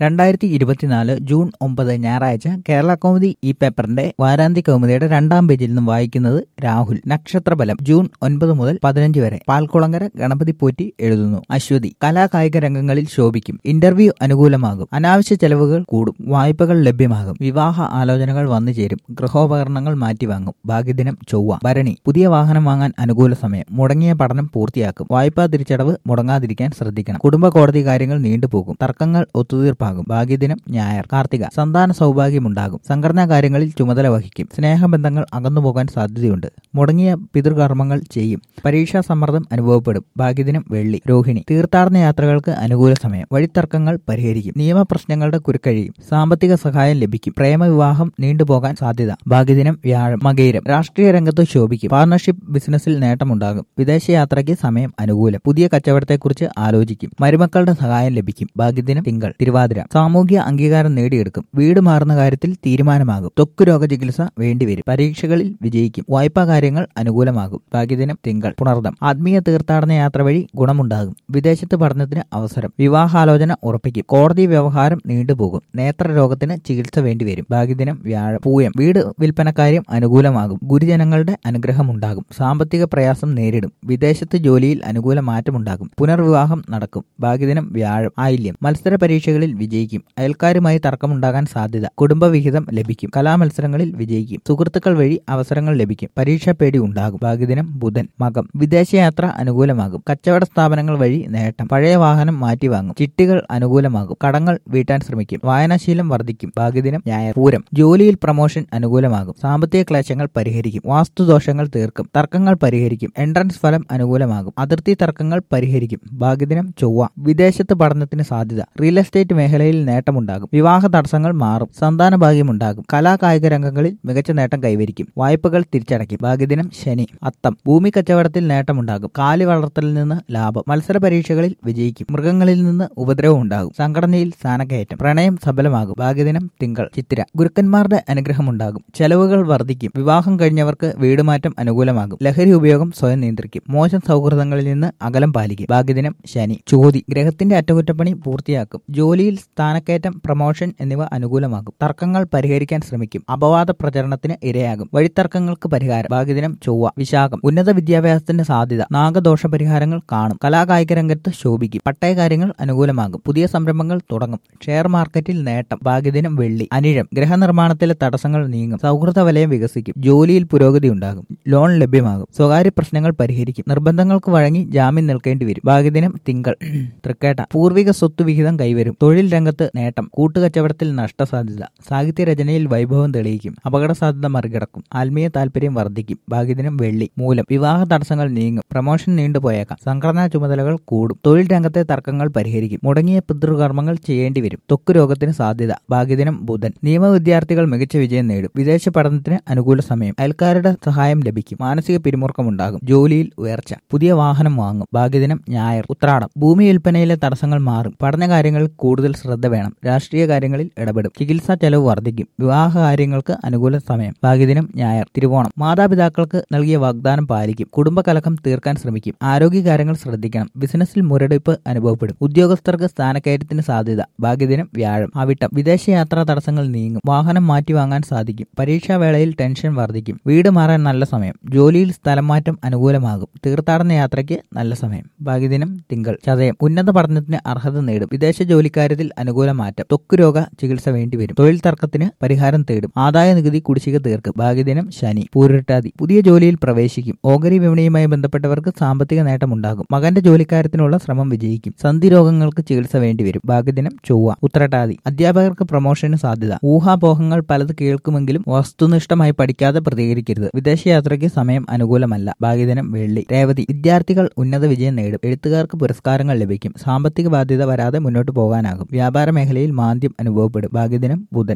2024 June 9 ഞായറാഴ്ച കേരള കൗമുദി ഈ പേപ്പറിന്റെ വാരാന്ത്യ കൗമുദിയുടെ 2-ാം പേജിൽ നിന്നും വായിക്കുന്നത് രാഹുൽ. നക്ഷത്രഫലം ജൂൺ 9 മുതൽ 15 വരെ. പാൽക്കുളങ്ങര ഗണപതി പോറ്റി എഴുതുന്നു. അശ്വതി കലാകായിക രംഗങ്ങളിൽ ശോഭിക്കും. ഇന്റർവ്യൂ അനുകൂലമാകും. അനാവശ്യ ചെലവുകൾ കൂടും. വായ്പകൾ ലഭ്യമാകും. വിവാഹ ആലോചനകൾ വന്നു ചേരും. ഗൃഹോപകരണങ്ങൾ മാറ്റിവാങ്ങും. ഭാഗ്യദിനം ചൊവ്വ. ഭരണി പുതിയ വാഹനം വാങ്ങാൻ അനുകൂല സമയം. മുടങ്ങിയ പഠനം പൂർത്തിയാക്കും. വായ്പാ തിരിച്ചടവ് മുടങ്ങാതിരിക്കാൻ ശ്രദ്ധിക്കണം. കുടുംബ കോടതി കാര്യങ്ങൾ നീണ്ടുപോകും. തർക്കങ്ങൾ ഒത്തുതീർപ്പാകും. ഭാഗ്യദിനം ഞായർ. കാർത്തിക സന്താന സൗഭാഗ്യമുണ്ടാകും. സംഘടനാ കാര്യങ്ങളിൽ ചുമതല വഹിക്കും. സ്നേഹബന്ധങ്ങൾ അകന്നുപോകാൻ സാധ്യതയുണ്ട്. മുടങ്ങിയ പിതൃകർമ്മങ്ങൾ ചെയ്യും. പരീക്ഷാ സമ്മർദ്ദം അനുഭവപ്പെടും. ഭാഗ്യദിനം വെള്ളി. രോഹിണി തീർത്ഥാടന യാത്രകൾക്ക് അനുകൂല സമയം. വഴിത്തർക്കങ്ങൾ പരിഹരിക്കും. നിയമപ്രശ്നങ്ങളുടെ കുരുക്കഴിയും. സാമ്പത്തിക സഹായം ലഭിക്കും. പ്രേമവിവാഹം നീണ്ടുപോകാൻ സാധ്യത. ഭാഗ്യദിനം വ്യാഴം. മകയിരം രാഷ്ട്രീയ രംഗത്ത് ശോഭിക്കും. പാർട്ണർഷിപ്പ് ബിസിനസ്സിൽ നേട്ടമുണ്ടാകും. വിദേശയാത്രയ്ക്ക് സമയം അനുകൂലം. പുതിയ കച്ചവടത്തെക്കുറിച്ച് ആലോചിക്കും. മരുമക്കളുടെ സഹായം ലഭിക്കും. ഭാഗ്യദിനം തിങ്കൾ. തിരുവാതിര സാമൂഹിക അംഗീകാരം നേടിയെടുക്കും. വീട് മാറുന്ന കാര്യത്തിൽ തീരുമാനമാകും. ത്വക്ക് രോഗ ചികിത്സ വേണ്ടിവരും. പരീക്ഷകളിൽ വിജയിക്കും. വായ്പാ കാര്യങ്ങൾ അനുകൂലമാകും. ഭാഗ്യദിനം തിങ്കൾ. പുണർദം ആത്മീയ തീർത്ഥാടന യാത്ര വഴി ഗുണമുണ്ടാകും. വിദേശത്ത് പഠനത്തിന് അവസരം. വിവാഹാലോചന ഉറപ്പിക്കും. കോടതി വ്യവഹാരം നീണ്ടുപോകും. നേത്രരോഗത്തിന് ചികിത്സ വേണ്ടിവരും. ഭാഗ്യദിനം വ്യാഴം. പൂയം വീട് വിൽപ്പനക്കാര്യം അനുകൂലമാകും. ഗുരുജനങ്ങളുടെ അനുഗ്രഹമുണ്ടാകും. സാമ്പത്തിക പ്രയാസം നേരിടും. വിദേശത്ത് ജോലിയിൽ അനുകൂല മാറ്റമുണ്ടാകും. പുനർവിവാഹം നടക്കും. ഭാഗ്യദിനം വ്യാഴം. ആയില്യം മത്സര പരീക്ഷകളിൽ വിജയിക്കും. അയൽക്കാരുമായി തർക്കമുണ്ടാകാൻ സാധ്യത. കുടുംബവിഹിതം ലഭിക്കും. കലാമത്സരങ്ങളിൽ വിജയിക്കും. സുഹൃത്തുക്കൾ വഴി അവസരങ്ങൾ ലഭിക്കും. പരീക്ഷാ പേടി ഉണ്ടാകും. ഭാഗ്യദിനം ബുധൻ. മകം വിദേശയാത്ര അനുകൂലമാകും. കച്ചവട സ്ഥാപനങ്ങൾ വഴി നേട്ടം. പഴയ വാഹനം മാറ്റിവാങ്ങും. ചിട്ടികൾ അനുകൂലമാകും. കടങ്ങൾ വീട്ടാൻ ശ്രമിക്കും. വായനാശീലം വർദ്ധിക്കും. ഭാഗ്യദിനം ഞായർ. പൂരം ജോലിയിൽ പ്രമോഷൻ അനുകൂലമാകും. സാമ്പത്തിക ക്ലേശങ്ങൾ പരിഹരിക്കും. വാസ്തുദോഷങ്ങൾ തീർക്കും. തർക്കങ്ങൾ പരിഹരിക്കും. എൻട്രൻസ് ഫലം അനുകൂലമാകും. അതിർത്തി തർക്കങ്ങൾ പരിഹരിക്കും. ഭാഗ്യദിനം ചൊവ്വ. വിദേശത്ത് പഠനത്തിന് സാധ്യത. റിയൽ എസ്റ്റേറ്റ് മേഖലയിൽ നേട്ടമുണ്ടാകും. വിവാഹ തടസ്സങ്ങൾ മാറും. സന്താന ഭാഗ്യമുണ്ടാകും. കലാകായിക രംഗങ്ങളിൽ മികച്ച നേട്ടം കൈവരിക്കും. വായ്പകൾ തിരിച്ചടയ്ക്കും. ഭാഗ്യദിനം ശനി. അത്തം ഭൂമി കച്ചവടത്തിൽ നേട്ടമുണ്ടാകും. കാലി വളർത്തലിൽ നിന്ന് ലാഭം. മത്സര പരീക്ഷകളിൽ വിജയിക്കും. മൃഗങ്ങളിൽ നിന്ന് ഉപദ്രവം ഉണ്ടാകും. സംഘടനയിൽ സ്ഥാനക്കയറ്റം. പ്രണയം സഫലമാകും. ഭാഗ്യദിനം തിങ്കൾ. ചിത്തിര ഗുരുക്കന്മാരുടെ അനുഗ്രഹമുണ്ടാകും. ചെലവുകൾ വർദ്ധിക്കും. വിവാഹം കഴിഞ്ഞവർക്ക് വീടുമാറ്റം അനുകൂലമാകും. ലഹരി ഉപയോഗം സ്വയം നിയന്ത്രിക്കും. മോശം സൗഹൃദങ്ങളിൽ നിന്ന് അകലം പാലിക്കും. ഭാഗ്യദിനം ശനി. ചോതി ഗ്രഹത്തിന്റെ അറ്റകുറ്റപ്പണി പൂർത്തിയാക്കും. ജോലിയിൽ സ്ഥാനക്കയറ്റം, പ്രമോഷൻ എന്നിവ അനുകൂലമാകും. തർക്കങ്ങൾ പരിഹരിക്കാൻ ശ്രമിക്കും. അപവാദ പ്രചരണത്തിന് ഇരയാകും. വഴിത്തർക്കങ്ങൾക്ക് പരിഹാരം. ഭാഗ്യദിനം ചൊവ്വ. വിശാഖം ഉന്നത വിദ്യാഭ്യാസത്തിന് സാധ്യത. നാഗദോഷ പരിഹാരങ്ങൾ കാണും. കലാകായിക രംഗത്ത് ശോഭിക്കും. പട്ടയകാര്യങ്ങൾ അനുകൂലമാകും. പുതിയ സംരംഭങ്ങൾ തുടങ്ങും. ഷെയർ മാർക്കറ്റിൽ നേട്ടം. ഭാഗ്യദിനം വെള്ളി. അനിഴം ഗൃഹനിർമ്മാണത്തിലെ തടസ്സങ്ങൾ നീങ്ങും. സൗഹൃദ വലയം വികസിക്കും. ജോലിയിൽ പുരോഗതി ഉണ്ടാകും. ലോൺ ലഭ്യമാകും. സ്വകാര്യ പ്രശ്നങ്ങൾ പരിഹരിക്കും. നിർബന്ധങ്ങൾക്ക് വഴങ്ങി ജാമ്യം നിൽക്കേണ്ടി വരും. ഭാഗ്യദിനം തിങ്കൾ. തൃക്കേട്ട പൂർവിക സ്വത്ത് വിഹിതം കൈവരും. തൊഴിൽ രംഗത്ത് നേട്ടം. കൂട്ടുകച്ചവടത്തിൽ നഷ്ടസാധ്യത. സാഹിത്യരചനയിൽ വൈഭവം തെളിയിക്കും. അപകട സാധ്യത മറികടക്കും. ആത്മീയ താല്പര്യം വർദ്ധിക്കും. ഭാഗ്യദിനം വെള്ളി. മൂലം വിവാഹ തടസ്സങ്ങൾ നീങ്ങും. പ്രമോഷൻ നീണ്ടുപോയേക്കാം. സംഘടനാ ചുമതലകൾ കൂടും. തൊഴിൽ രംഗത്തെ തർക്കങ്ങൾ പരിഹരിക്കും. മുടങ്ങിയ പിതൃകർമ്മങ്ങൾ ചെയ്യേണ്ടി വരും. ത്വക്ക് രോഗത്തിന് സാധ്യത. ഭാഗ്യദിനം ബുധൻ. നിയമ വിദ്യാർത്ഥികൾ മികച്ച വിജയം നേടും. വിദേശ പഠനത്തിന് അനുകൂല സമയം. അയൽക്കാരുടെ സഹായം ലഭിക്കും. മാനസിക പിരിമുറുക്കമുണ്ടാകും. ജോലിയിൽ ഉയർച്ച. പുതിയ വാഹനം വാങ്ങും. ഭാഗ്യദിനം ഞായർ. ഉത്രാടം ഭൂമി വിൽപ്പനയിലെ തടസ്സങ്ങൾ മാറും. പഠനകാര്യങ്ങളിൽ കൂടുതൽ ശ്രദ്ധ വേണം. രാഷ്ട്രീയ കാര്യങ്ങളിൽ ഇടപെടും. ചികിത്സാ ചെലവ് വർദ്ധിക്കും. വിവാഹ കാര്യങ്ങൾക്ക് അനുകൂല സമയം. ഭാഗ്യദിനം ഞായർ. തിരുവോണം മാതാപിതാക്കൾക്ക് നൽകിയ വാഗ്ദാനം പാലിക്കും. കുടുംബകലഹം തീർക്കാൻ ശ്രമിക്കും. ആരോഗ്യകാര്യങ്ങൾ ശ്രദ്ധിക്കണം. ബിസിനസ്സിൽ മുരടിപ്പ് അനുഭവപ്പെടും. ഉദ്യോഗസ്ഥർക്ക് സ്ഥാനക്കയറ്റത്തിന് സാധ്യത. ഭാഗ്യദിനം വ്യാഴം. അവിട്ടം വിദേശയാത്രാ തടസ്സങ്ങൾ നീങ്ങും. വാഹനം മാറ്റിവാങ്ങാൻ സാധിക്കും. പരീക്ഷാവേളയിൽ ടെൻഷൻ വർദ്ധിക്കും. വീട് മാറാൻ നല്ല സമയം. ജോലിയിൽ സ്ഥലം മാറ്റം അനുകൂലമാകും. തീർത്ഥാടന യാത്രയ്ക്ക് നല്ല സമയം. ഭാഗ്യദിനം തിങ്കൾ. ചതയം ഉന്നത പഠനത്തിന് അർഹത നേടും. വിദേശ ജോലിക്കാര്യത്തിൽ അനുകൂല മാറ്റം. ത്വക്ക് രോഗ ചികിത്സ വേണ്ടിവരും. തൊഴിൽ തർക്കത്തിന് പരിഹാരം തേടും. ആദായ നികുതി കുടിശ്ശിക തീർക്കും. ഭാഗ്യദിനം ശനി. പൂരിട്ടാതി പുതിയ ജോലിയിൽ പ്രവേശിക്കും. ഓഹരി വിപണിയുമായി ബന്ധപ്പെട്ടവർക്ക് സാമ്പത്തിക നേട്ടമുണ്ടാകും. മകന്റെ ജോലിക്കാര്യത്തിനുള്ള ശ്രമം വിജയിക്കും. സന്ധി രോഗങ്ങൾക്ക് ചികിത്സ വേണ്ടിവരും. ഭാഗ്യദിനം ചൊവ്വ. ഉത്രട്ടാതി അധ്യാപകർക്ക് പ്രമോഷന് സാധ്യത. ഊഹാപോഹങ്ങൾ പലത് കേൾക്കുമെങ്കിലും വസ്തുനിഷ്ഠമായി പഠിക്കാതെ പ്രതികരിക്കരുത്. വിദേശയാത്രയ്ക്ക് സമയം അനുകൂലമല്ല. ഭാഗ്യദിനം വെള്ളി. രേവതി വിദ്യാർത്ഥികൾ ഉന്നത വിജയം നേടും. എഴുത്തുകാർക്ക് പുരസ്കാരങ്ങൾ ലഭിക്കും. സാമ്പത്തിക ബാധ്യത വരാതെ മുന്നോട്ട് പോകാനാകും. വ്യാപാര മേഖലയിൽ മാന്ദ്യം അനുഭവപ്പെടും. ഭാഗ്യദിനം ബുധൻ.